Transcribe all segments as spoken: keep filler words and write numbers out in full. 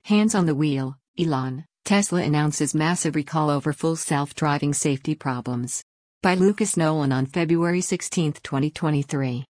Hands on the wheel, Elon, Tesla announces massive recall over full self-driving safety problems. By Lucas Nolan on February sixteenth, twenty twenty-three.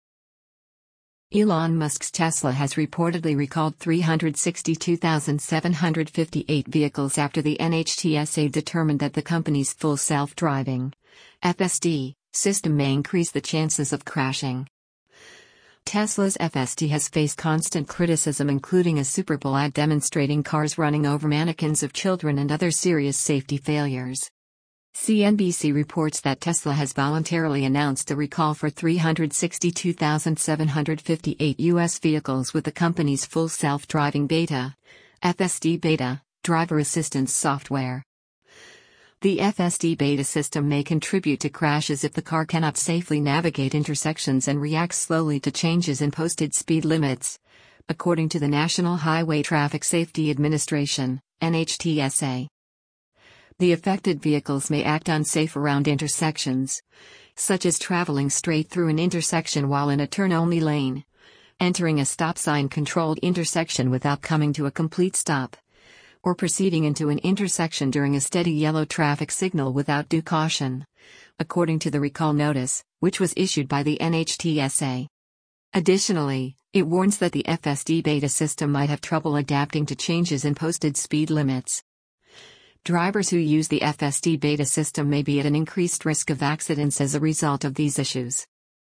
Elon Musk's Tesla has reportedly recalled three hundred sixty-two thousand seven hundred fifty-eight vehicles after the N H T S A determined that the company's full self-driving F S D system may increase the chances of crashing. Tesla's F S D has faced constant criticism, including a Super Bowl ad demonstrating cars running over mannequins of children and other serious safety failures. C N B C reports that Tesla has voluntarily announced a recall for three hundred sixty-two thousand seven hundred fifty-eight U S vehicles with the company's full self-driving beta, F S D beta, driver assistance software. The F S D beta system may contribute to crashes if the car cannot safely navigate intersections and reacts slowly to changes in posted speed limits, according to the National Highway Traffic Safety Administration, N H T S A. The affected vehicles may act unsafe around intersections, such as traveling straight through an intersection while in a turn-only lane, entering a stop sign-controlled intersection without coming to a complete stop, or proceeding into an intersection during a steady yellow traffic signal without due caution, according to the recall notice, which was issued by the N H T S A. Additionally, it warns that the F S D beta system might have trouble adapting to changes in posted speed limits. Drivers who use the F S D beta system may be at an increased risk of accidents as a result of these issues.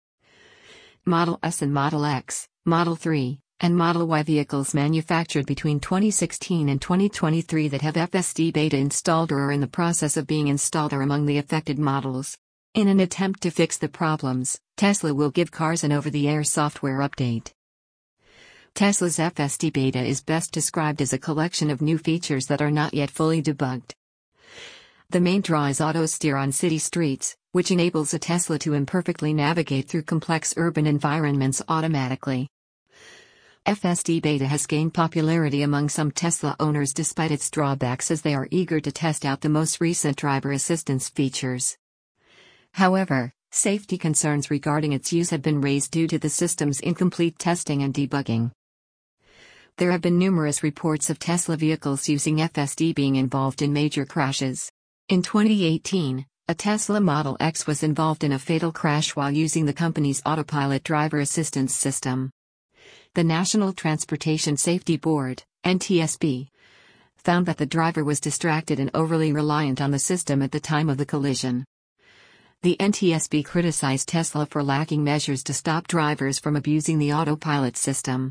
Model S and Model X, Model three, and Model Y vehicles manufactured between twenty sixteen and twenty twenty-three that have F S D beta installed or are in the process of being installed are among the affected models. In an attempt to fix the problems, Tesla will give cars an over-the-air software update. Tesla's F S D beta is best described as a collection of new features that are not yet fully debugged. The main draw is auto steer on city streets, which enables a Tesla to imperfectly navigate through complex urban environments automatically. F S D beta has gained popularity among some Tesla owners despite its drawbacks, as they are eager to test out the most recent driver assistance features. However, safety concerns regarding its use have been raised due to the system's incomplete testing and debugging. There have been numerous reports of Tesla vehicles using F S D being involved in major crashes. In twenty eighteen, a Tesla Model X was involved in a fatal crash while using the company's autopilot driver assistance system. The National Transportation Safety Board, N T S B, found that the driver was distracted and overly reliant on the system at the time of the collision. The N T S B criticized Tesla for lacking measures to stop drivers from abusing the autopilot system.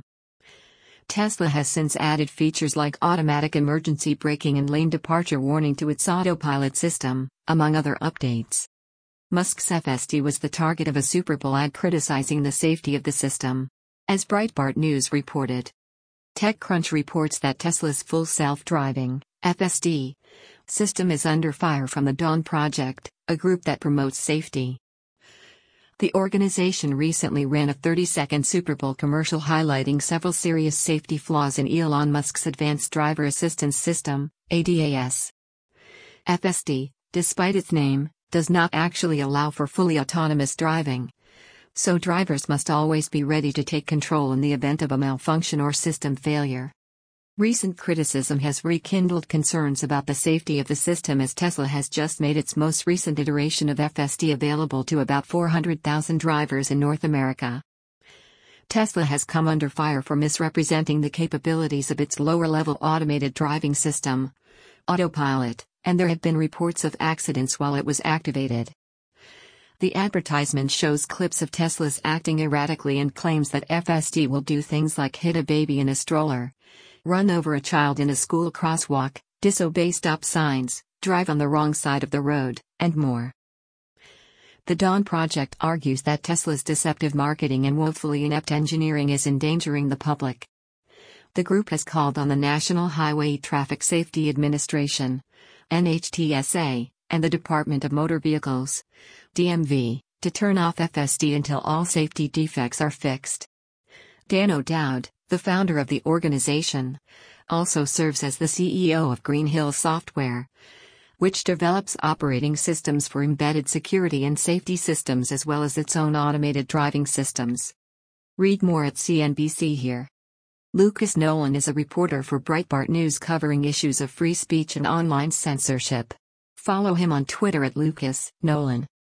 Tesla has since added features like automatic emergency braking and lane departure warning to its autopilot system, among other updates. Musk's F S D was the target of a Super Bowl ad criticizing the safety of the system. As Breitbart News reported, TechCrunch reports that Tesla's full self-driving F S D system is under fire from the Dawn Project, a group that promotes safety. The organization recently ran a thirty-second Super Bowl commercial highlighting several serious safety flaws in Elon Musk's Advanced Driver Assistance System, A D A S. F S D, despite its name, does not actually allow for fully autonomous driving, so drivers must always be ready to take control in the event of a malfunction or system failure. Recent criticism has rekindled concerns about the safety of the system, as Tesla has just made its most recent iteration of F S D available to about four hundred thousand drivers in North America. Tesla has come under fire for misrepresenting the capabilities of its lower-level automated driving system, Autopilot, and there have been reports of accidents while it was activated. The advertisement shows clips of Teslas acting erratically and claims that F S D will do things like hit a baby in a stroller, run over a child in a school crosswalk, disobey stop signs, drive on the wrong side of the road, and more. The Dawn Project argues that Tesla's deceptive marketing and woefully inept engineering is endangering the public. The group has called on the National Highway Traffic Safety Administration, N H T S A, and the Department of Motor Vehicles, D M V, to turn off F S D until all safety defects are fixed. Dan O'Dowd, the founder of the organization, also serves as the C E O of Green Hill Software, which develops operating systems for embedded security and safety systems as well as its own automated driving systems. Read more at C N B C here. Lucas Nolan is a reporter for Breitbart News covering issues of free speech and online censorship. Follow him on Twitter at Lucas Nolan.